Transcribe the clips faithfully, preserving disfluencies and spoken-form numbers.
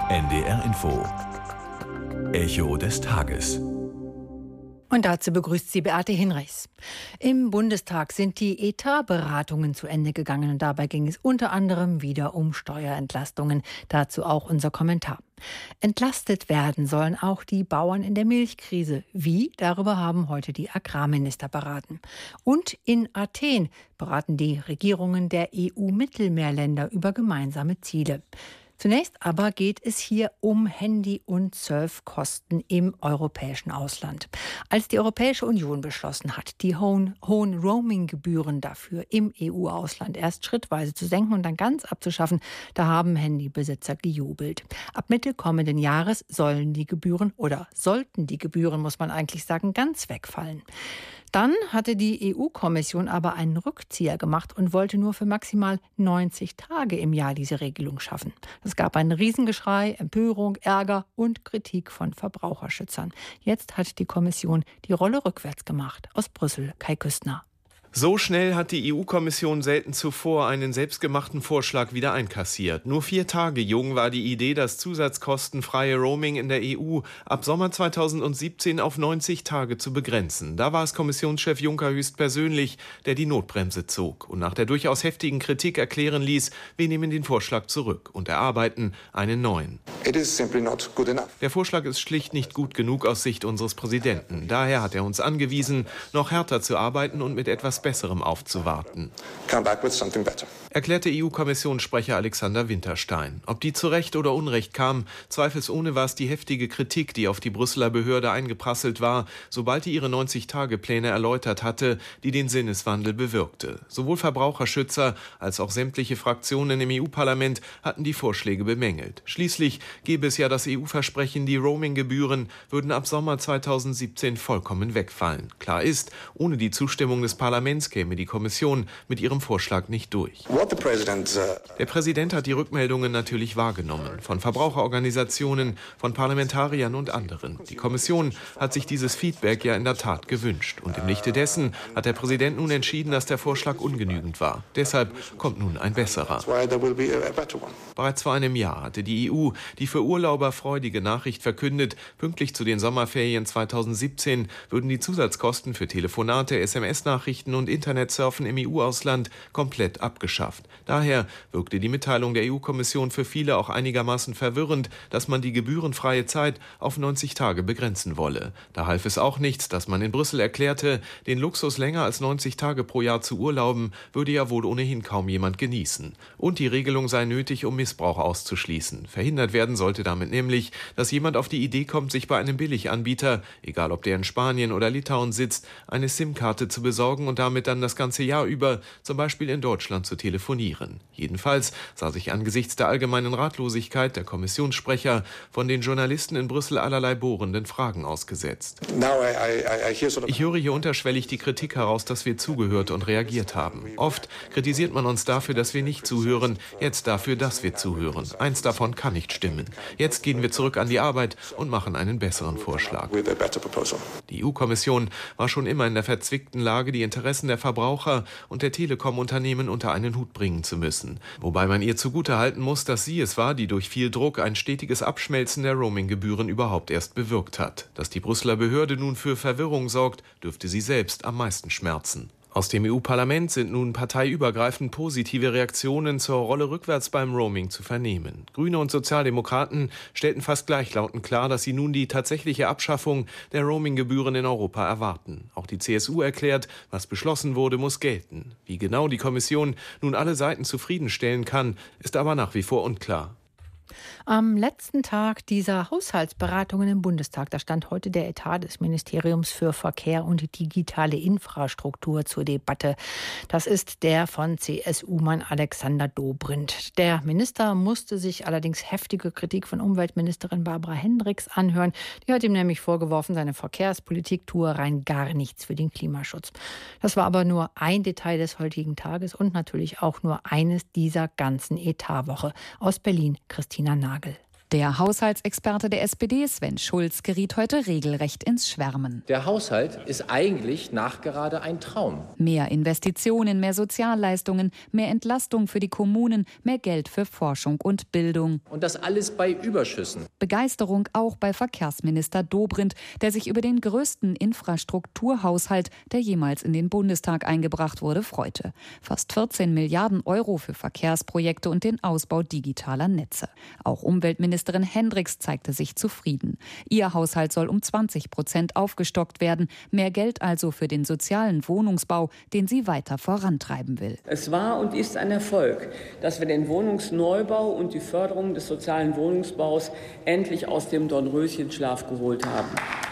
N D R Info. Echo des Tages. Und dazu begrüßt sie Beate Hinrichs. Im Bundestag sind die Etatberatungen zu Ende gegangen und dabei ging es unter anderem wieder um Steuerentlastungen. Dazu auch unser Kommentar. Entlastet werden sollen auch die Bauern in der Milchkrise. Wie? Darüber haben heute die Agrarminister beraten. Und in Athen beraten die Regierungen der E U-Mittelmeerländer über gemeinsame Ziele. Zunächst aber geht es hier um Handy- und Surfkosten im europäischen Ausland. Als die Europäische Union beschlossen hat, die hohen, hohen Roaming-Gebühren dafür im E U-Ausland erst schrittweise zu senken und dann ganz abzuschaffen, da haben Handybesitzer gejubelt. Ab Mitte kommenden Jahres sollen die Gebühren oder sollten die Gebühren, muss man eigentlich sagen, ganz wegfallen. Dann hatte die E U-Kommission aber einen Rückzieher gemacht und wollte nur für maximal neunzig Tage im Jahr diese Regelung schaffen. Es gab ein Riesengeschrei, Empörung, Ärger und Kritik von Verbraucherschützern. Jetzt hat die Kommission die Rolle rückwärts gemacht. Aus Brüssel, Kai Küstner. So schnell hat die E U-Kommission selten zuvor einen selbstgemachten Vorschlag wieder einkassiert. Nur vier Tage jung war die Idee, das zusatzkostenfreie Roaming in der E U ab Sommer zweitausendsiebzehn auf neunzig Tage zu begrenzen. Da war es Kommissionschef Juncker höchstpersönlich, der die Notbremse zog und nach der durchaus heftigen Kritik erklären ließ, wir nehmen den Vorschlag zurück und erarbeiten einen neuen. It is simply not good enough. Der Vorschlag ist schlicht nicht gut genug aus Sicht unseres Präsidenten. Daher hat er uns angewiesen, noch härter zu arbeiten und mit etwas Besserem aufzuwarten, Come back with something better. erklärte E U-Kommissionssprecher Alexander Winterstein. Ob die zu Recht oder Unrecht kam, zweifelsohne war es die heftige Kritik, die auf die Brüsseler Behörde eingeprasselt war, sobald die ihre neunzig-Tage-Pläne erläutert hatte, die den Sinneswandel bewirkte. Sowohl Verbraucherschützer als auch sämtliche Fraktionen im E U-Parlament hatten die Vorschläge bemängelt. Schließlich gäbe es ja das E U-Versprechen, die Roaming-Gebühren würden ab Sommer zweitausendsiebzehn vollkommen wegfallen. Klar ist, ohne die Zustimmung des Parlaments käme die Kommission mit ihrem Vorschlag nicht durch. What the president, uh, Der Präsident hat die Rückmeldungen natürlich wahrgenommen, von Verbraucherorganisationen, von Parlamentariern und anderen. Die Kommission hat sich dieses Feedback ja in der Tat gewünscht. Und im Lichte dessen hat der Präsident nun entschieden, dass der Vorschlag ungenügend war. Deshalb kommt nun ein besserer. why there will be a better one. Bereits vor einem Jahr hatte die E U die für Urlauber freudige Nachricht verkündet, pünktlich zu den Sommerferien zweitausendsiebzehn würden die Zusatzkosten für Telefonate, S M S-Nachrichten und Internetsurfen im E U-Ausland komplett abgeschafft. Daher wirkte die Mitteilung der E U-Kommission für viele auch einigermaßen verwirrend, dass man die gebührenfreie Zeit auf neunzig Tage begrenzen wolle. Da half es auch nichts, dass man in Brüssel erklärte, den Luxus länger als neunzig Tage pro Jahr zu urlauben, würde ja wohl ohnehin kaum jemand genießen. Und die Regelung sei nötig, um Missbrauch auszuschließen. Verhindert werden sollte damit nämlich, dass jemand auf die Idee kommt, sich bei einem Billiganbieter, egal ob der in Spanien oder Litauen sitzt, eine SIM-Karte zu besorgen und damit dann das ganze Jahr über, zum Beispiel in Deutschland, zu telefonieren. Jedenfalls sah sich angesichts der allgemeinen Ratlosigkeit der Kommissionssprecher von den Journalisten in Brüssel allerlei bohrenden Fragen ausgesetzt. Now I, I, I hear sort of Ich höre hier unterschwellig die Kritik heraus, dass wir zugehört und reagiert haben. Oft kritisiert man uns dafür, dass wir nicht zuhören, jetzt dafür, dass wir zuhören. Eins davon kann nicht stimmen. Jetzt gehen wir zurück an die Arbeit und machen einen besseren Vorschlag. with a better proposal. Die E U-Kommission war schon immer in der verzwickten Lage, die Interessen der Verbraucher und der Telekom-Unternehmen unter einen Hut bringen zu müssen. Wobei man ihr zugutehalten muss, dass sie es war, die durch viel Druck ein stetiges Abschmelzen der Roaming-Gebühren überhaupt erst bewirkt hat. Dass die Brüsseler Behörde nun für Verwirrung sorgt, dürfte sie selbst am meisten schmerzen. Aus dem E U-Parlament sind nun parteiübergreifend positive Reaktionen zur Rolle rückwärts beim Roaming zu vernehmen. Grüne und Sozialdemokraten stellten fast gleichlautend klar, dass sie nun die tatsächliche Abschaffung der Roaming-Gebühren in Europa erwarten. Auch die C S U erklärt, was beschlossen wurde, muss gelten. Wie genau die Kommission nun alle Seiten zufriedenstellen kann, ist aber nach wie vor unklar. Am letzten Tag dieser Haushaltsberatungen im Bundestag, da stand heute der Etat des Ministeriums für Verkehr und digitale Infrastruktur zur Debatte. Das ist der von C S U-Mann Alexander Dobrindt. Der Minister musste sich allerdings heftige Kritik von Umweltministerin Barbara Hendricks anhören. Die hat ihm nämlich vorgeworfen, seine Verkehrspolitik tue rein gar nichts für den Klimaschutz. Das war aber nur ein Detail des heutigen Tages und natürlich auch nur eines dieser ganzen Etatwoche. Aus Berlin, Christina Nagel. Der Haushaltsexperte der S P D, Sven Schulz, geriet heute regelrecht ins Schwärmen. Der Haushalt ist eigentlich nachgerade ein Traum. Mehr Investitionen, mehr Sozialleistungen, mehr Entlastung für die Kommunen, mehr Geld für Forschung und Bildung. Und das alles bei Überschüssen. Begeisterung auch bei Verkehrsminister Dobrindt, der sich über den größten Infrastrukturhaushalt, der jemals in den Bundestag eingebracht wurde, freute. Fast vierzehn Milliarden Euro für Verkehrsprojekte und den Ausbau digitaler Netze. Auch Umweltminister Ministerin Hendricks zeigte sich zufrieden. Ihr Haushalt soll um zwanzig Prozent aufgestockt werden. Mehr Geld also für den sozialen Wohnungsbau, den sie weiter vorantreiben will. Es war und ist ein Erfolg, dass wir den Wohnungsneubau und die Förderung des sozialen Wohnungsbaus endlich aus dem Dornröschenschlaf geholt haben.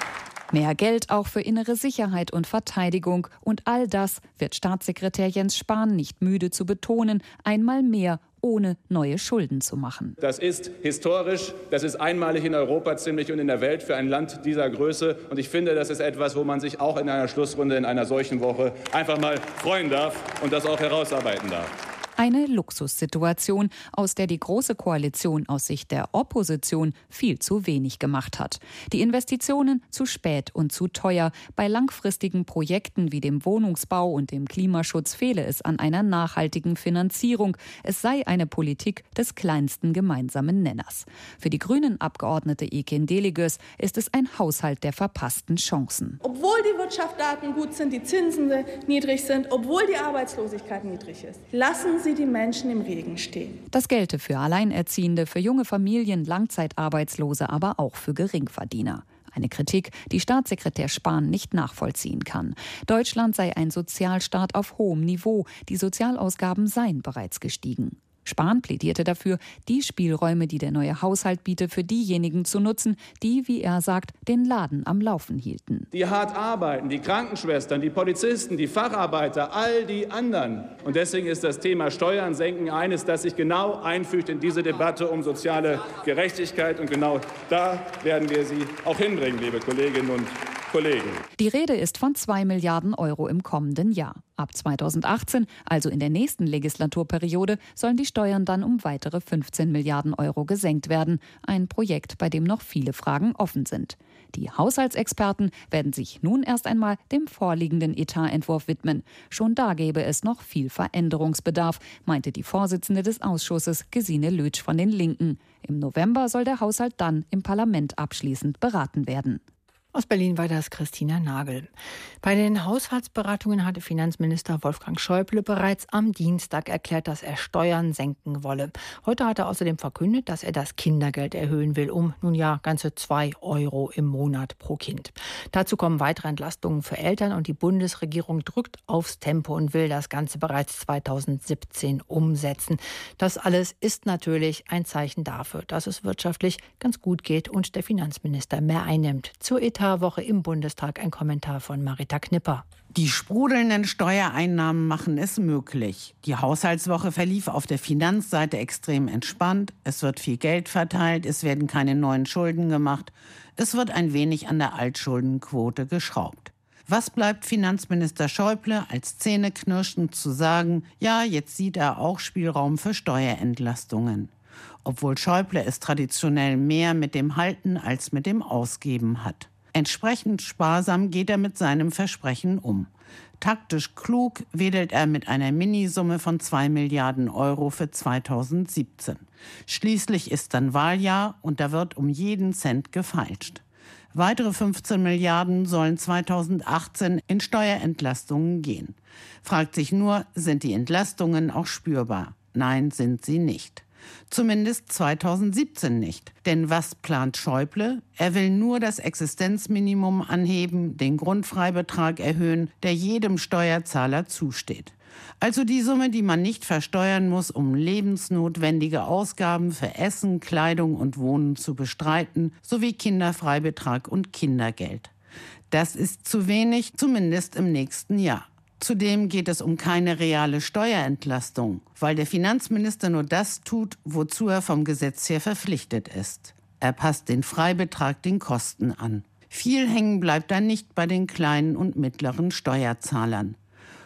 Mehr Geld auch für innere Sicherheit und Verteidigung. Und all das wird Staatssekretär Jens Spahn nicht müde zu betonen, einmal mehr ohne neue Schulden zu machen. Das ist historisch, das ist einmalig in Europa ziemlich und in der Welt für ein Land dieser Größe. Und ich finde, das ist etwas, wo man sich auch in einer Schlussrunde in einer solchen Woche einfach mal freuen darf und das auch herausarbeiten darf. Eine Luxussituation, aus der die Große Koalition aus Sicht der Opposition viel zu wenig gemacht hat. Die Investitionen zu spät und zu teuer. Bei langfristigen Projekten wie dem Wohnungsbau und dem Klimaschutz fehle es an einer nachhaltigen Finanzierung. Es sei eine Politik des kleinsten gemeinsamen Nenners. Für die Grünen-Abgeordnete Ekin Deligöz ist es ein Haushalt der verpassten Chancen. Obwohl die Wirtschaftsdaten gut sind, die Zinsen niedrig sind, obwohl die Arbeitslosigkeit niedrig ist, lassen Sie die Menschen im Regen stehen. Das gelte für Alleinerziehende, für junge Familien, Langzeitarbeitslose, aber auch für Geringverdiener. Eine Kritik, die Staatssekretär Spahn nicht nachvollziehen kann. Deutschland sei ein Sozialstaat auf hohem Niveau. Die Sozialausgaben seien bereits gestiegen. Spahn plädierte dafür, die Spielräume, die der neue Haushalt biete, für diejenigen zu nutzen, die, wie er sagt, den Laden am Laufen hielten. Die hart arbeiten, die Krankenschwestern, die Polizisten, die Facharbeiter, all die anderen. Und deswegen ist das Thema Steuern senken eines, das sich genau einfügt in diese Debatte um soziale Gerechtigkeit. Und genau da werden wir sie auch hinbringen, liebe Kolleginnen und Kollegen. Die Rede ist von zwei Milliarden Euro im kommenden Jahr. Ab zweitausendachtzehn, also in der nächsten Legislaturperiode, sollen die Steuern dann um weitere fünfzehn Milliarden Euro gesenkt werden. Ein Projekt, bei dem noch viele Fragen offen sind. Die Haushaltsexperten werden sich nun erst einmal dem vorliegenden Etatentwurf widmen. Schon da gäbe es noch viel Veränderungsbedarf, meinte die Vorsitzende des Ausschusses, Gesine Lötsch von den Linken. Im November soll der Haushalt dann im Parlament abschließend beraten werden. Aus Berlin war das Christina Nagel. Bei den Haushaltsberatungen hatte Finanzminister Wolfgang Schäuble bereits am Dienstag erklärt, dass er Steuern senken wolle. Heute hat er außerdem verkündet, dass er das Kindergeld erhöhen will, um nun ja ganze zwei Euro im Monat pro Kind. Dazu kommen weitere Entlastungen für Eltern und die Bundesregierung drückt aufs Tempo und will das Ganze bereits zweitausendsiebzehn umsetzen. Das alles ist natürlich ein Zeichen dafür, dass es wirtschaftlich ganz gut geht und der Finanzminister mehr einnimmt. Zur Etat Woche im Bundestag ein Kommentar von Marita Knipper. Die sprudelnden Steuereinnahmen machen es möglich. Die Haushaltswoche verlief auf der Finanzseite extrem entspannt. Es wird viel Geld verteilt, es werden keine neuen Schulden gemacht. Es wird ein wenig an der Altschuldenquote geschraubt. Was bleibt Finanzminister Schäuble als zähneknirschend zu sagen, ja, jetzt sieht er auch Spielraum für Steuerentlastungen. Obwohl Schäuble es traditionell mehr mit dem Halten als mit dem Ausgeben hat. Entsprechend sparsam geht er mit seinem Versprechen um. Taktisch klug wedelt er mit einer Minisumme von zwei Milliarden Euro für zweitausendsiebzehn. Schließlich ist dann Wahljahr und da wird um jeden Cent gefeilscht. Weitere fünfzehn Milliarden sollen zweitausendachtzehn in Steuerentlastungen gehen. Fragt sich nur, sind die Entlastungen auch spürbar? Nein, sind sie nicht. Zumindest zweitausendsiebzehn nicht. Denn was plant Schäuble? Er will nur das Existenzminimum anheben, den Grundfreibetrag erhöhen, der jedem Steuerzahler zusteht. Also die Summe, die man nicht versteuern muss, um lebensnotwendige Ausgaben für Essen, Kleidung und Wohnen zu bestreiten, sowie Kinderfreibetrag und Kindergeld. Das ist zu wenig, zumindest im nächsten Jahr. Zudem geht es um keine reale Steuerentlastung, weil der Finanzminister nur das tut, wozu er vom Gesetz her verpflichtet ist. Er passt den Freibetrag den Kosten an. Viel hängen bleibt dann nicht bei den kleinen und mittleren Steuerzahlern.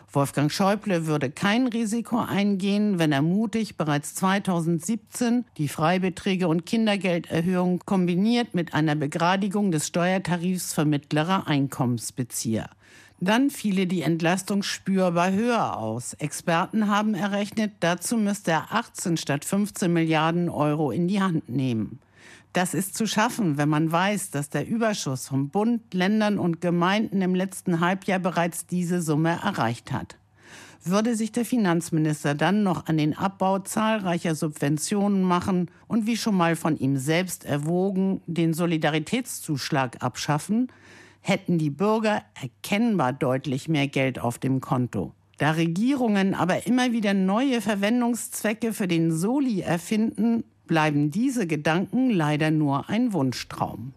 Wolfgang Schäuble würde kein Risiko eingehen, wenn er mutig bereits zweitausendsiebzehn die Freibeträge und Kindergelderhöhung kombiniert mit einer Begradigung des Steuertarifs für mittlere Einkommensbezieher. Dann fiele die Entlastung spürbar höher aus. Experten haben errechnet, dazu müsste er achtzehn statt fünfzehn Milliarden Euro in die Hand nehmen. Das ist zu schaffen, wenn man weiß, dass der Überschuss von Bund, Ländern und Gemeinden im letzten Halbjahr bereits diese Summe erreicht hat. Würde sich der Finanzminister dann noch an den Abbau zahlreicher Subventionen machen und wie schon mal von ihm selbst erwogen, den Solidaritätszuschlag abschaffen, hätten die Bürger erkennbar deutlich mehr Geld auf dem Konto. Da Regierungen aber immer wieder neue Verwendungszwecke für den Soli erfinden, bleiben diese Gedanken leider nur ein Wunschtraum.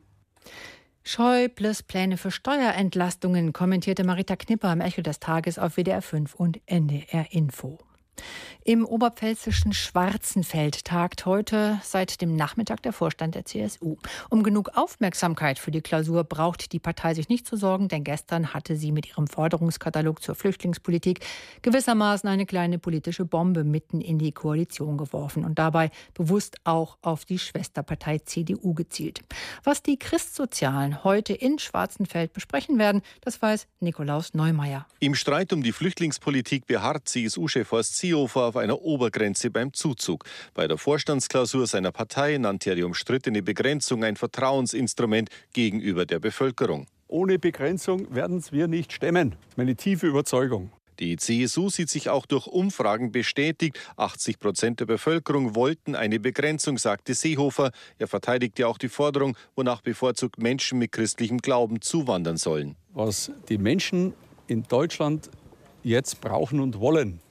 Schäubles Pläne für Steuerentlastungen kommentierte Marita Knipper im Echo des Tages auf W D R fünf und N D R Info. Im oberpfälzischen Schwarzenfeld tagt heute seit dem Nachmittag der Vorstand der C S U. Um genug Aufmerksamkeit für die Klausur braucht die Partei sich nicht zu sorgen, denn gestern hatte sie mit ihrem Forderungskatalog zur Flüchtlingspolitik gewissermaßen eine kleine politische Bombe mitten in die Koalition geworfen und dabei bewusst auch auf die Schwesterpartei C D U gezielt. Was die Christsozialen heute in Schwarzenfeld besprechen werden, das weiß Nikolaus Neumeier. Im Streit um die Flüchtlingspolitik beharrt C S U-Chef Horst Seehofer auf einer Obergrenze beim Zuzug. Bei der Vorstandsklausur seiner Partei nannte er die umstrittene Begrenzung ein Vertrauensinstrument gegenüber der Bevölkerung. Ohne Begrenzung werden wir nicht stemmen. Meine tiefe Überzeugung. Die C S U sieht sich auch durch Umfragen bestätigt. achtzig Prozent der Bevölkerung wollten eine Begrenzung, sagte Seehofer. Er verteidigte auch die Forderung, wonach bevorzugt Menschen mit christlichem Glauben zuwandern sollen. Was die Menschen in Deutschland jetzt brauchen und wollen,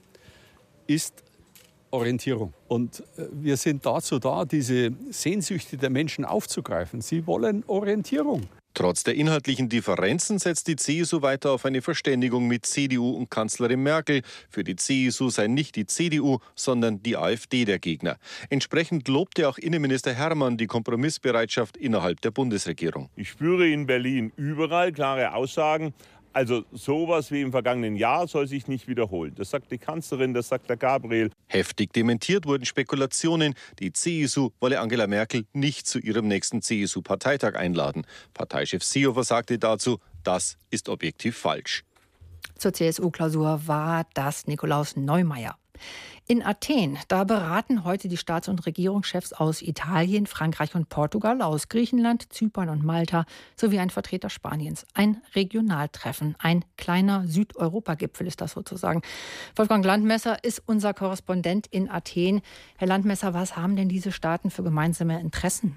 ist Orientierung. Und wir sind dazu da, diese Sehnsüchte der Menschen aufzugreifen. Sie wollen Orientierung. Trotz der inhaltlichen Differenzen setzt die C S U weiter auf eine Verständigung mit C D U und Kanzlerin Merkel. Für die C S U sei nicht die C D U, sondern die AfD der Gegner. Entsprechend lobte auch Innenminister Hermann die Kompromissbereitschaft innerhalb der Bundesregierung. Ich spüre in Berlin überall klare Aussagen. Also sowas wie im vergangenen Jahr soll sich nicht wiederholen. Das sagt die Kanzlerin, das sagt der Gabriel. Heftig dementiert wurden Spekulationen, die C S U wolle Angela Merkel nicht zu ihrem nächsten C S U-Parteitag einladen. Parteichef Seehofer sagte dazu, das ist objektiv falsch. Zur C S U-Klausur war das Nikolaus Neumeier. In Athen, da beraten heute die Staats- und Regierungschefs aus Italien, Frankreich und Portugal, aus Griechenland, Zypern und Malta sowie ein Vertreter Spaniens. Ein Regionaltreffen, ein kleiner Südeuropa-Gipfel ist das sozusagen. Wolfgang Landmesser ist unser Korrespondent in Athen. Herr Landmesser, was haben denn diese Staaten für gemeinsame Interessen?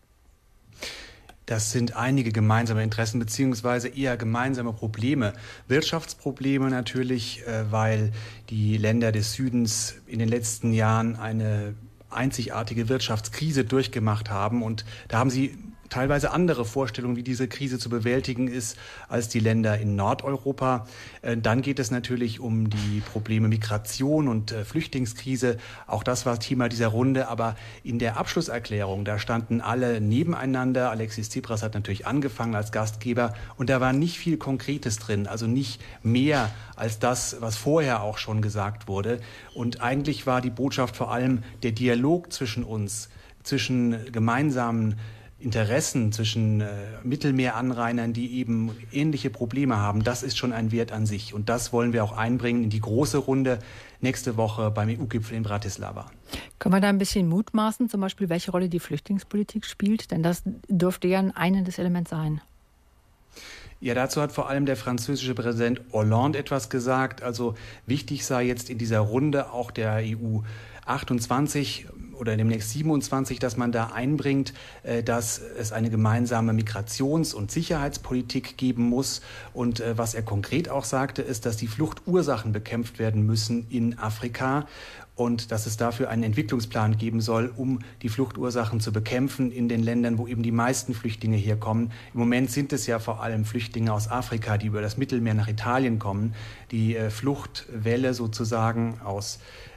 Das sind einige gemeinsame Interessen beziehungsweise eher gemeinsame Probleme. Wirtschaftsprobleme natürlich, weil die Länder des Südens in den letzten Jahren eine einzigartige Wirtschaftskrise durchgemacht haben. Und da haben sie teilweise andere Vorstellungen, wie diese Krise zu bewältigen ist, als die Länder in Nordeuropa. Dann geht es natürlich um die Probleme Migration und Flüchtlingskrise. Auch das war Thema dieser Runde. Aber in der Abschlusserklärung, da standen alle nebeneinander. Alexis Tsipras hat natürlich angefangen als Gastgeber. Und da war nicht viel Konkretes drin, also nicht mehr als das, was vorher auch schon gesagt wurde. Und eigentlich war die Botschaft vor allem der Dialog zwischen uns, zwischen gemeinsamen Interessen zwischen äh, Mittelmeeranrainern, die eben ähnliche Probleme haben, das ist schon ein Wert an sich. Und das wollen wir auch einbringen in die große Runde nächste Woche beim E U-Gipfel in Bratislava. Können wir da ein bisschen mutmaßen, zum Beispiel, welche Rolle die Flüchtlingspolitik spielt? Denn das dürfte ja ein einendes Element sein. Ja, dazu hat vor allem der französische Präsident Hollande etwas gesagt. Also wichtig sei jetzt in dieser Runde auch der E U achtundzwanzig oder demnächst siebenundzwanzig, dass man da einbringt, dass es eine gemeinsame Migrations- und Sicherheitspolitik geben muss. Und was er konkret auch sagte, ist, dass die Fluchtursachen bekämpft werden müssen in Afrika und dass es dafür einen Entwicklungsplan geben soll, um die Fluchtursachen zu bekämpfen in den Ländern, wo eben die meisten Flüchtlinge herkommen. Im Moment sind es ja vor allem Flüchtlinge aus Afrika, die über das Mittelmeer nach Italien kommen. Die Fluchtwelle sozusagen aus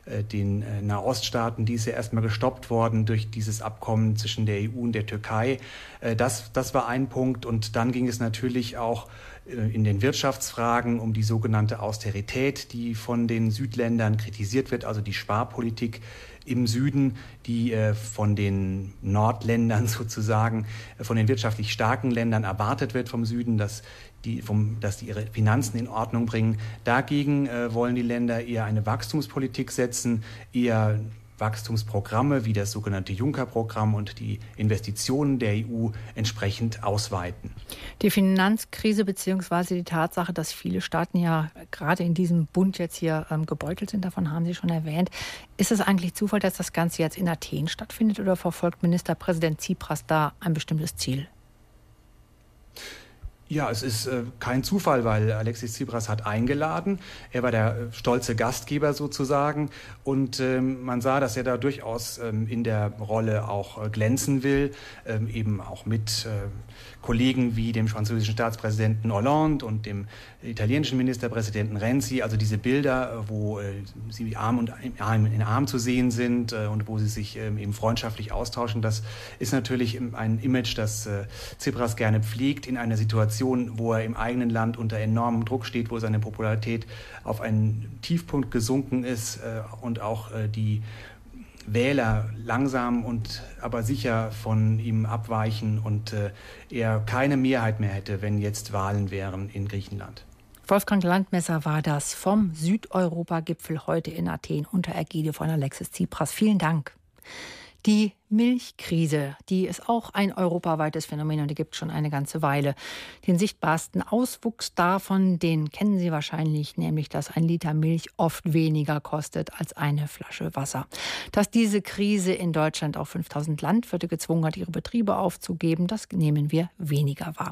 den Nahoststaaten. Die ist ja erstmal gestoppt worden durch dieses Abkommen zwischen der E U und der Türkei. Das, das war ein Punkt. Und dann ging es natürlich auch in den Wirtschaftsfragen um die sogenannte Austerität, die von den Südländern kritisiert wird, also die Sparpolitik im Süden, die äh, von den Nordländern sozusagen, äh, von den wirtschaftlich starken Ländern erwartet wird vom Süden, dass die, vom, dass die ihre Finanzen in Ordnung bringen. Dagegen äh, wollen die Länder eher eine Wachstumspolitik setzen, eher Wachstumsprogramme wie das sogenannte Juncker-Programm und die Investitionen der E U entsprechend ausweiten. Die Finanzkrise bzw. die Tatsache, dass viele Staaten ja gerade in diesem Bund jetzt hier ähm, gebeutelt sind, davon haben Sie schon erwähnt. Ist es eigentlich Zufall, dass das Ganze jetzt in Athen stattfindet oder verfolgt Ministerpräsident Tsipras da ein bestimmtes Ziel? Ja, es ist äh, kein Zufall, weil Alexis Tsipras hat eingeladen. Er war der äh, stolze Gastgeber sozusagen. Und ähm, man sah, dass er da durchaus ähm, in der Rolle auch äh, glänzen will, ähm, eben auch mit äh, Kollegen wie dem französischen Staatspräsidenten Hollande und dem italienischen Ministerpräsidenten Renzi. Also diese Bilder, wo äh, sie Arm und Arm in Arm zu sehen sind äh, und wo sie sich äh, eben freundschaftlich austauschen. Das ist natürlich ein Image, das äh, Tsipras gerne pflegt in einer Situation, wo er im eigenen Land unter enormem Druck steht, wo seine Popularität auf einen Tiefpunkt gesunken ist äh, und auch äh, die Wähler langsam und aber sicher von ihm abweichen und äh, er keine Mehrheit mehr hätte, wenn jetzt Wahlen wären in Griechenland. Wolfgang Landmesser war das vom Südeuropa-Gipfel heute in Athen unter Ägide von Alexis Tsipras. Vielen Dank. Die Milchkrise, die ist auch ein europaweites Phänomen und die gibt es schon eine ganze Weile. Den sichtbarsten Auswuchs davon, den kennen Sie wahrscheinlich, nämlich, dass ein Liter Milch oft weniger kostet als eine Flasche Wasser. Dass diese Krise in Deutschland auch fünftausend Landwirte gezwungen hat, ihre Betriebe aufzugeben, das nehmen wir weniger wahr.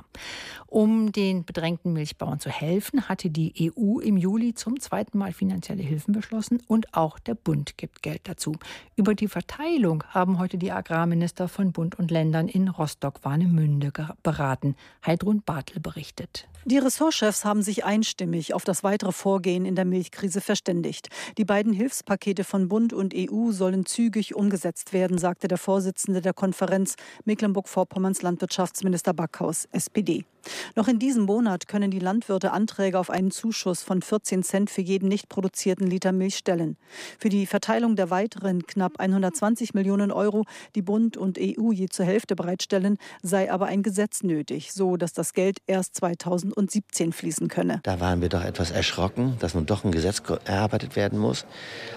Um den bedrängten Milchbauern zu helfen, hatte die E U im Juli zum zweiten Mal finanzielle Hilfen beschlossen und auch der Bund gibt Geld dazu. Über die Verteilung haben heute die Die Agrarminister von Bund und Ländern in Rostock-Warnemünde beraten. Heidrun Bartel berichtet. Die Ressortchefs haben sich einstimmig auf das weitere Vorgehen in der Milchkrise verständigt. Die beiden Hilfspakete von Bund und E U sollen zügig umgesetzt werden, sagte der Vorsitzende der Konferenz, Mecklenburg-Vorpommerns Landwirtschaftsminister Backhaus, S P D. Noch in diesem Monat können die Landwirte Anträge auf einen Zuschuss von vierzehn Cent für jeden nicht produzierten Liter Milch stellen. Für die Verteilung der weiteren knapp hundertzwanzig Millionen Euro, die Bund und E U je zur Hälfte bereitstellen, sei aber ein Gesetz nötig, so dass das Geld erst zweitausendsiebzehn fließen könne. Da waren wir doch etwas erschrocken, dass nun doch ein Gesetz erarbeitet werden muss.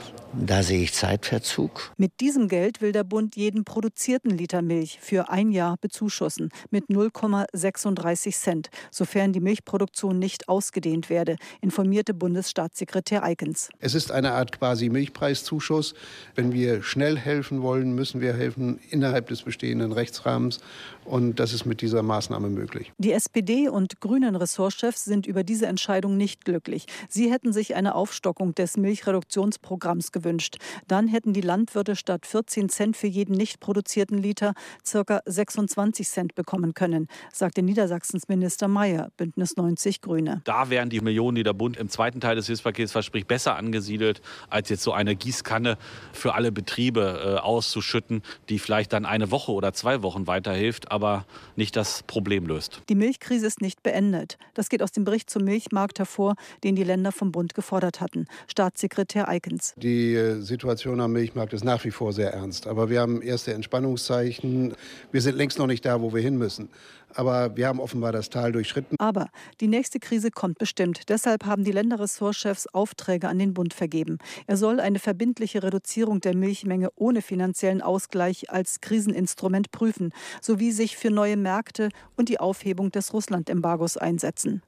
Da sehe ich Zeitverzug. Mit diesem Geld will der Bund jeden produzierten Liter Milch für ein Jahr bezuschussen mit null Komma sechsunddreißig Cent, sofern die Milchproduktion nicht ausgedehnt werde, informierte Bundesstaatssekretär Eikens. Es ist eine Art quasi Milchpreiszuschuss. Wenn wir schnell helfen wollen, müssen wir helfen innerhalb des bestehenden Rechtsrahmens. Und das ist mit dieser Maßnahme möglich. Die S P D und grünen Ressortchefs sind über diese Entscheidung nicht glücklich. Sie hätten sich eine Aufstockung des Milchreduktionsprogramms gewünscht. Dann hätten die Landwirte statt vierzehn Cent für jeden nicht produzierten Liter ca. sechsundzwanzig Cent bekommen können, sagte Niedersachsens Minister Mayer, Bündnis neunzig Grüne. Da wären die Millionen, die der Bund im zweiten Teil des Hilfspakets verspricht, besser angesiedelt, als jetzt so eine Gießkanne für alle Betriebe äh, auszuschütten, die vielleicht dann eine Woche oder zwei Wochen weiterhilft, aber nicht das Problem löst. Die Milchkrise ist nicht beendet. Das geht aus dem Bericht zum Milchmarkt hervor, den die Länder vom Bund gefordert hatten. Staatssekretär Eikens. Die Situation am Milchmarkt ist nach wie vor sehr ernst. Aber wir haben erste Entspannungszeichen. Wir sind längst noch nicht da, wo wir hin müssen. Aber wir haben offenbar das Tal durchschritten. Aber die nächste Krise kommt bestimmt. Deshalb haben die Länderressortchefs Aufträge an den Bund vergeben. Er soll eine verbindliche Reduzierung der Milchmenge ohne finanziellen Ausgleich als Kriseninstrument prüfen, sowie sich für neue Märkte und die Aufhebung des Russland-Embargos einsetzen.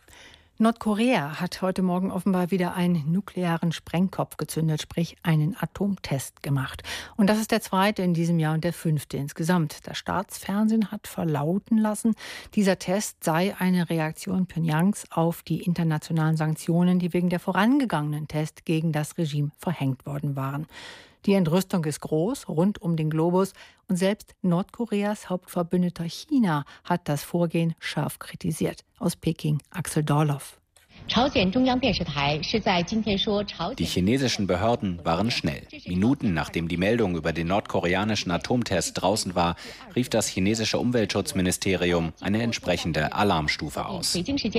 Nordkorea hat heute Morgen offenbar wieder einen nuklearen Sprengkopf gezündet, sprich einen Atomtest gemacht. Und das ist der zweite in diesem Jahr und der fünfte insgesamt. Das Staatsfernsehen hat verlauten lassen, dieser Test sei eine Reaktion Pjöngjangs auf die internationalen Sanktionen, die wegen der vorangegangenen Tests gegen das Regime verhängt worden waren. Die Entrüstung ist groß, rund um den Globus. Und selbst Nordkoreas Hauptverbündeter China hat das Vorgehen scharf kritisiert. Aus Peking, Axel Dorloff. Die chinesischen Behörden waren schnell. Minuten nachdem die Meldung über den nordkoreanischen Atomtest draußen war, rief das chinesische Umweltschutzministerium eine entsprechende Alarmstufe aus.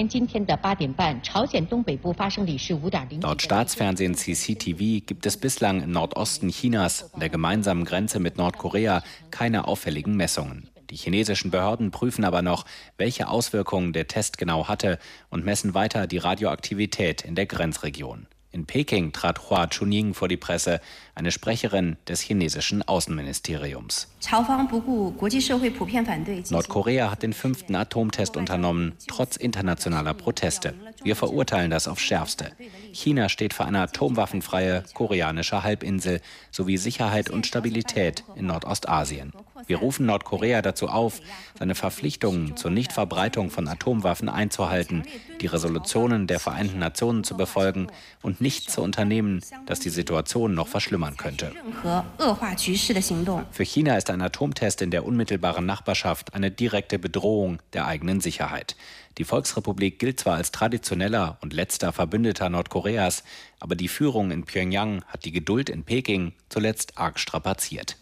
Laut Staatsfernsehen C C T V gibt es bislang im Nordosten Chinas, an der gemeinsamen Grenze mit Nordkorea, keine auffälligen Messungen. Die chinesischen Behörden prüfen aber noch, welche Auswirkungen der Test genau hatte und messen weiter die Radioaktivität in der Grenzregion. In Peking trat Hua Chunying vor die Presse, eine Sprecherin des chinesischen Außenministeriums. Nordkorea hat den fünften Atomtest unternommen, trotz internationaler Proteste. Wir verurteilen das aufs Schärfste. China steht für eine atomwaffenfreie koreanische Halbinsel sowie Sicherheit und Stabilität in Nordostasien. Wir rufen Nordkorea dazu auf, seine Verpflichtungen zur Nichtverbreitung von Atomwaffen einzuhalten, die Resolutionen der Vereinten Nationen zu befolgen und nichts zu unternehmen, das die Situation noch verschlimmern könnte. Für China ist ein Atomtest in der unmittelbaren Nachbarschaft eine direkte Bedrohung der eigenen Sicherheit. Die Volksrepublik gilt zwar als traditioneller und letzter Verbündeter Nordkoreas, aber die Führung in Pyongyang hat die Geduld in Peking zuletzt arg strapaziert.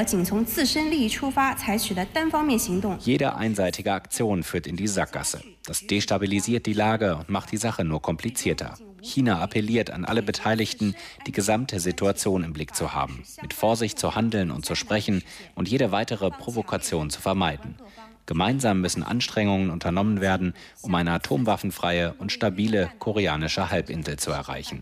Jede einseitige Aktion führt in die Sackgasse. Das destabilisiert die Lage und macht die Sache nur komplizierter. China appelliert an alle Beteiligten, die gesamte Situation im Blick zu haben, mit Vorsicht zu handeln und zu sprechen und jede weitere Provokation zu vermeiden. Gemeinsam müssen Anstrengungen unternommen werden, um eine atomwaffenfreie und stabile koreanische Halbinsel zu erreichen.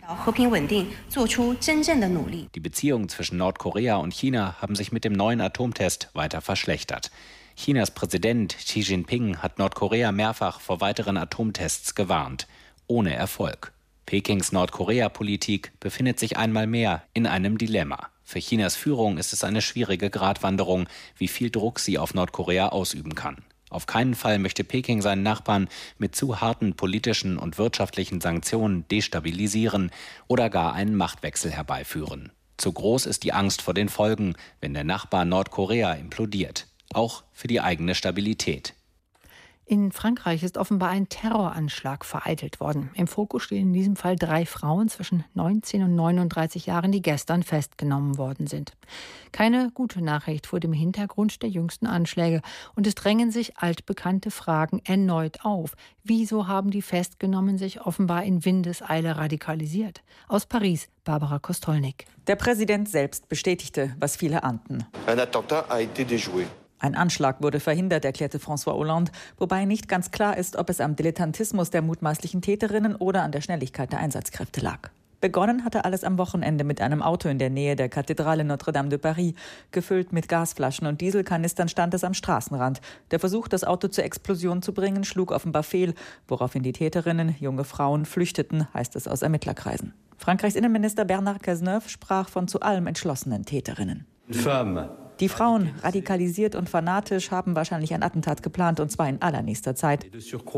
Die Beziehungen zwischen Nordkorea und China haben sich mit dem neuen Atomtest weiter verschlechtert. Chinas Präsident Xi Jinping hat Nordkorea mehrfach vor weiteren Atomtests gewarnt, ohne Erfolg. Pekings Nordkorea-Politik befindet sich einmal mehr in einem Dilemma. Für Chinas Führung ist es eine schwierige Gratwanderung, wie viel Druck sie auf Nordkorea ausüben kann. Auf keinen Fall möchte Peking seinen Nachbarn mit zu harten politischen und wirtschaftlichen Sanktionen destabilisieren oder gar einen Machtwechsel herbeiführen. Zu groß ist die Angst vor den Folgen, wenn der Nachbar Nordkorea implodiert. Auch für die eigene Stabilität. In Frankreich ist offenbar ein Terroranschlag vereitelt worden. Im Fokus stehen in diesem Fall drei Frauen zwischen neunzehn und neununddreißig Jahren, die gestern festgenommen worden sind. Keine gute Nachricht vor dem Hintergrund der jüngsten Anschläge. Und es drängen sich altbekannte Fragen erneut auf. Wieso haben die Festgenommenen sich offenbar in Windeseile radikalisiert? Aus Paris, Barbara Kostolnik. Der Präsident selbst bestätigte, was viele ahnten. Un attentat a été déjoué. Ein Anschlag wurde verhindert, erklärte François Hollande, wobei nicht ganz klar ist, ob es am Dilettantismus der mutmaßlichen Täterinnen oder an der Schnelligkeit der Einsatzkräfte lag. Begonnen hatte alles am Wochenende mit einem Auto in der Nähe der Kathedrale Notre-Dame de Paris. Gefüllt mit Gasflaschen und Dieselkanistern stand es am Straßenrand. Der Versuch, das Auto zur Explosion zu bringen, schlug offenbar fehl, woraufhin die Täterinnen, junge Frauen, flüchteten, heißt es aus Ermittlerkreisen. Frankreichs Innenminister Bernard Cazeneuve sprach von zu allem entschlossenen Täterinnen. Femme. Die Frauen, radikalisiert und fanatisch, haben wahrscheinlich ein Attentat geplant, und zwar in allernächster Zeit,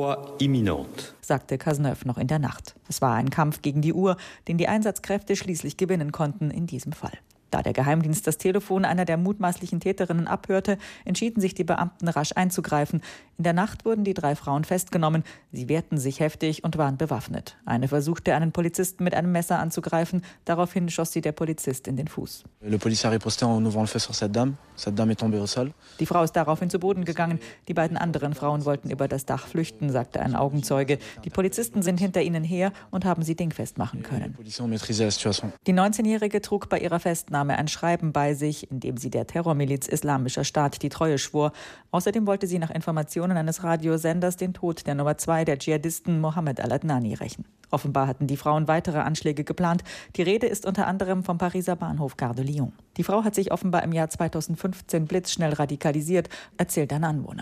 sagte Cazeneuve noch in der Nacht. Es war ein Kampf gegen die Uhr, den die Einsatzkräfte schließlich gewinnen konnten in diesem Fall. Da der Geheimdienst das Telefon einer der mutmaßlichen Täterinnen abhörte, entschieden sich die Beamten rasch einzugreifen. In der Nacht wurden die drei Frauen festgenommen. Sie wehrten sich heftig und waren bewaffnet. Eine versuchte, einen Polizisten mit einem Messer anzugreifen. Daraufhin schoss sie der Polizist in den Fuß. Die Frau ist daraufhin zu Boden gegangen. Die beiden anderen Frauen wollten über das Dach flüchten, sagte ein Augenzeuge. Die Polizisten sind hinter ihnen her und haben sie dingfest machen können. Die neunzehnjährige trug bei ihrer Festnahme ein Schreiben bei sich, in dem sie der Terrormiliz Islamischer Staat die Treue schwor. Außerdem wollte sie nach Informationen eines Radiosenders den Tod der Nummer zwei der Dschihadisten Mohammed al-Adnani rächen. Offenbar hatten die Frauen weitere Anschläge geplant. Die Rede ist unter anderem vom Pariser Bahnhof Gare de Lyon. Die Frau hat sich offenbar im Jahr zweitausendfünfzehn blitzschnell radikalisiert, erzählt ein Anwohner.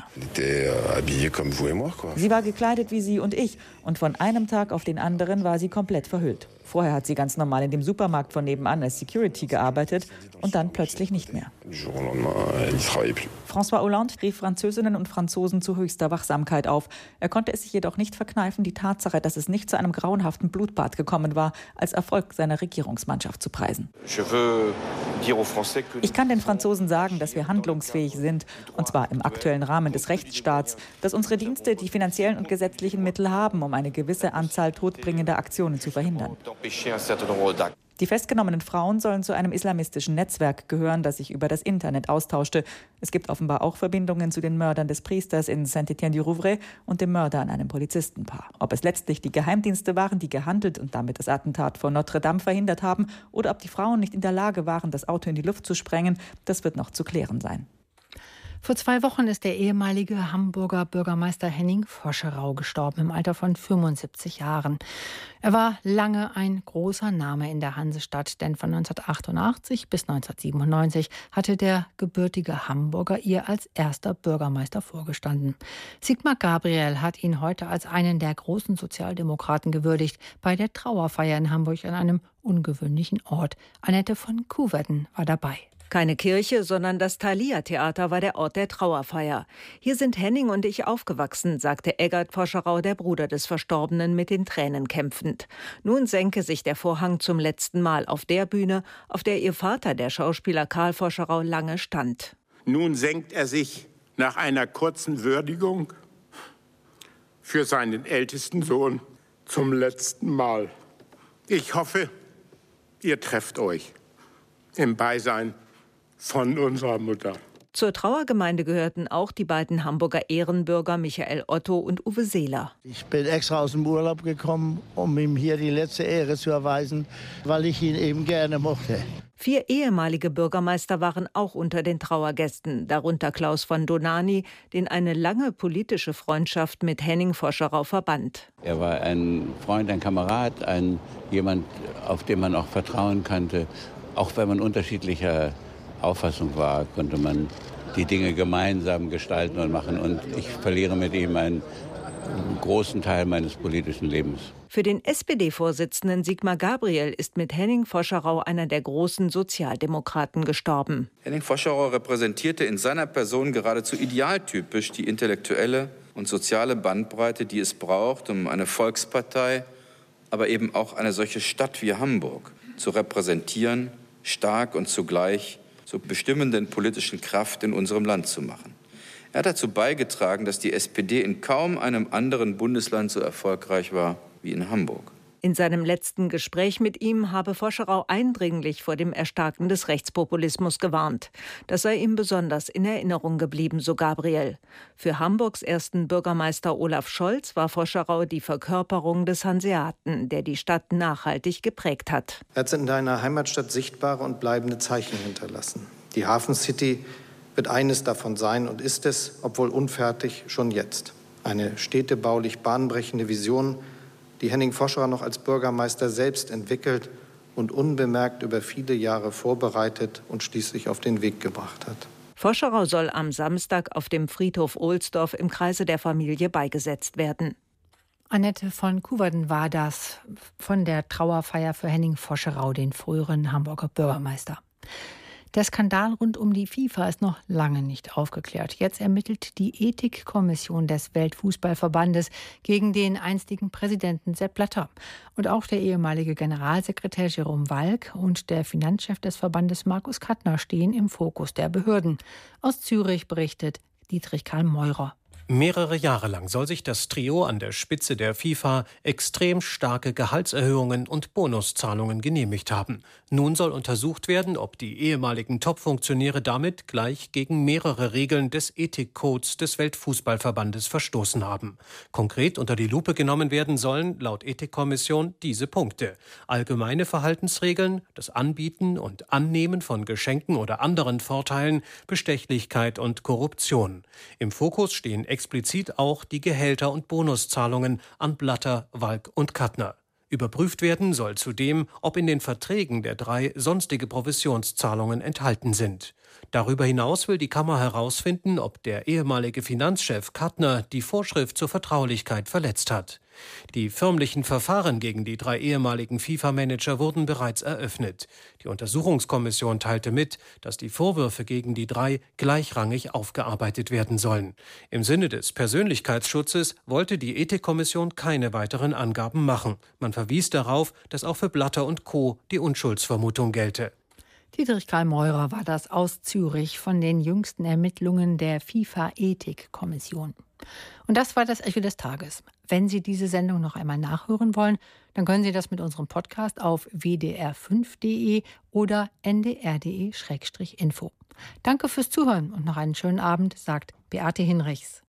Sie war gekleidet wie Sie und ich und von einem Tag auf den anderen war sie komplett verhüllt. Vorher hat sie ganz normal in dem Supermarkt von nebenan als Security gearbeitet und dann plötzlich nicht mehr. François Hollande rief Französinnen und Franzosen zu höchster Wachsamkeit auf. Er konnte es sich jedoch nicht verkneifen, die Tatsache, dass es nicht zu einem Grauen grauenhaften Blutbad gekommen war, als Erfolg seiner Regierungsmannschaft zu preisen. Ich kann den Franzosen sagen, dass wir handlungsfähig sind, und zwar im aktuellen Rahmen des Rechtsstaats, dass unsere Dienste die finanziellen und gesetzlichen Mittel haben, um eine gewisse Anzahl todbringender Aktionen zu verhindern. Die festgenommenen Frauen sollen zu einem islamistischen Netzwerk gehören, das sich über das Internet austauschte. Es gibt offenbar auch Verbindungen zu den Mördern des Priesters in Saint-Étienne-du-Rouvray und dem Mörder an einem Polizistenpaar. Ob es letztlich die Geheimdienste waren, die gehandelt und damit das Attentat vor Notre Dame verhindert haben, oder ob die Frauen nicht in der Lage waren, das Auto in die Luft zu sprengen, das wird noch zu klären sein. Vor zwei Wochen ist der ehemalige Hamburger Bürgermeister Henning Foscherau gestorben, im Alter von fünfundsiebzig Jahren. Er war lange ein großer Name in der Hansestadt, denn von neunzehnhundertachtundachtzig bis neunzehnhundertsiebenundneunzig hatte der gebürtige Hamburger ihr als erster Bürgermeister vorgestanden. Sigmar Gabriel hat ihn heute als einen der großen Sozialdemokraten gewürdigt, bei der Trauerfeier in Hamburg an einem ungewöhnlichen Ort. Annette von Kuhwerden war dabei. Keine Kirche, sondern das Thalia-Theater war der Ort der Trauerfeier. Hier sind Henning und ich aufgewachsen, sagte Eggert Foscherau, der Bruder des Verstorbenen, mit den Tränen kämpfend. Nun senke sich der Vorhang zum letzten Mal auf der Bühne, auf der ihr Vater, der Schauspieler Karl Foscherau, lange stand. Nun senkt er sich nach einer kurzen Würdigung für seinen ältesten Sohn zum letzten Mal. Ich hoffe, ihr trefft euch im Beisein von unserer Mutter. Zur Trauergemeinde gehörten auch die beiden Hamburger Ehrenbürger Michael Otto und Uwe Seeler. Ich bin extra aus dem Urlaub gekommen, um ihm hier die letzte Ehre zu erweisen, weil ich ihn eben gerne mochte. Vier ehemalige Bürgermeister waren auch unter den Trauergästen, darunter Klaus von Donani, den eine lange politische Freundschaft mit Henning Foscherau verband. Er war ein Freund, ein Kamerad, ein jemand, auf den man auch vertrauen konnte. Auch wenn man unterschiedlicher Auffassung war, konnte man die Dinge gemeinsam gestalten und machen. Und ich verliere mit ihm einen großen Teil meines politischen Lebens. Für den S P D-Vorsitzenden Sigmar Gabriel ist mit Henning Foscherau einer der großen Sozialdemokraten gestorben. Henning Foscherau repräsentierte in seiner Person geradezu idealtypisch die intellektuelle und soziale Bandbreite, die es braucht, um eine Volkspartei, aber eben auch eine solche Stadt wie Hamburg zu repräsentieren, stark und zugleich zur bestimmenden politischen Kraft in unserem Land zu machen. Er hat dazu beigetragen, dass die S P D in kaum einem anderen Bundesland so erfolgreich war wie in Hamburg. In seinem letzten Gespräch mit ihm habe Foscherau eindringlich vor dem Erstarken des Rechtspopulismus gewarnt. Das sei ihm besonders in Erinnerung geblieben, so Gabriel. Für Hamburgs ersten Bürgermeister Olaf Scholz war Foscherau die Verkörperung des Hanseaten, der die Stadt nachhaltig geprägt hat. Er hat in deiner Heimatstadt sichtbare und bleibende Zeichen hinterlassen. Die Hafen City wird eines davon sein und ist es, obwohl unfertig, schon jetzt. Eine städtebaulich bahnbrechende Vision, die Henning Foscherau noch als Bürgermeister selbst entwickelt und unbemerkt über viele Jahre vorbereitet und schließlich auf den Weg gebracht hat. Foscherau soll am Samstag auf dem Friedhof Ohlsdorf im Kreise der Familie beigesetzt werden. Annette von Kuhwerden war das von der Trauerfeier für Henning Foscherau, den früheren Hamburger Bürgermeister. Der Skandal rund um die FIFA ist noch lange nicht aufgeklärt. Jetzt ermittelt die Ethikkommission des Weltfußballverbandes gegen den einstigen Präsidenten Sepp Blatter. Und auch der ehemalige Generalsekretär Jerome Walk und der Finanzchef des Verbandes Markus Kattner stehen im Fokus der Behörden. Aus Zürich berichtet Dietrich Karl Meurer. Mehrere Jahre lang soll sich das Trio an der Spitze der FIFA extrem starke Gehaltserhöhungen und Bonuszahlungen genehmigt haben. Nun soll untersucht werden, ob die ehemaligen Top-Funktionäre damit gleich gegen mehrere Regeln des Ethikcodes des Weltfußballverbandes verstoßen haben. Konkret unter die Lupe genommen werden sollen, laut Ethikkommission, diese Punkte: allgemeine Verhaltensregeln, das Anbieten und Annehmen von Geschenken oder anderen Vorteilen, Bestechlichkeit und Korruption. Im Fokus stehen explizit auch die Gehälter und Bonuszahlungen an Blatter, Walk und Kattner. Überprüft werden soll zudem, ob in den Verträgen der drei sonstige Provisionszahlungen enthalten sind. Darüber hinaus will die Kammer herausfinden, ob der ehemalige Finanzchef Kattner die Vorschrift zur Vertraulichkeit verletzt hat. Die förmlichen Verfahren gegen die drei ehemaligen FIFA-Manager wurden bereits eröffnet. Die Untersuchungskommission teilte mit, dass die Vorwürfe gegen die drei gleichrangig aufgearbeitet werden sollen. Im Sinne des Persönlichkeitsschutzes wollte die Ethikkommission keine weiteren Angaben machen. Man verwies darauf, dass auch für Blatter und Co. die Unschuldsvermutung gelte. Dietrich Karl Meurer war das aus Zürich von den jüngsten Ermittlungen der FIFA-Ethikkommission. Und das war das Echo des Tages. Wenn Sie diese Sendung noch einmal nachhören wollen, dann können Sie das mit unserem Podcast auf w d r fünf punkt d e oder n d r punkt d e Schrägstrich info. Danke fürs Zuhören und noch einen schönen Abend, sagt Beate Hinrichs.